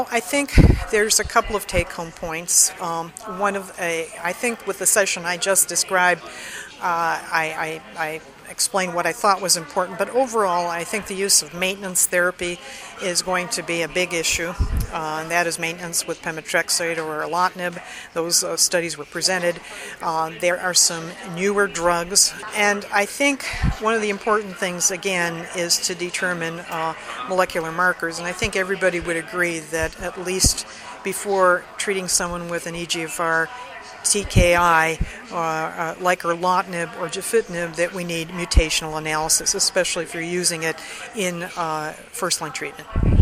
I think there's a couple of take-home points. I think with the session I just described, I explained what I thought was important, but overall I think the use of maintenance therapy is going to be a big issue, and that is maintenance with pemetrexate or erlotinib. Those studies were presented. There are some newer drugs, and I think one of the important things, again, is to determine molecular markers, and I think everybody would agree that at least before treating someone with an EGFR TKI, like erlotinib or gefitinib, that we need mutational analysis, especially if you're using it in first-line treatment.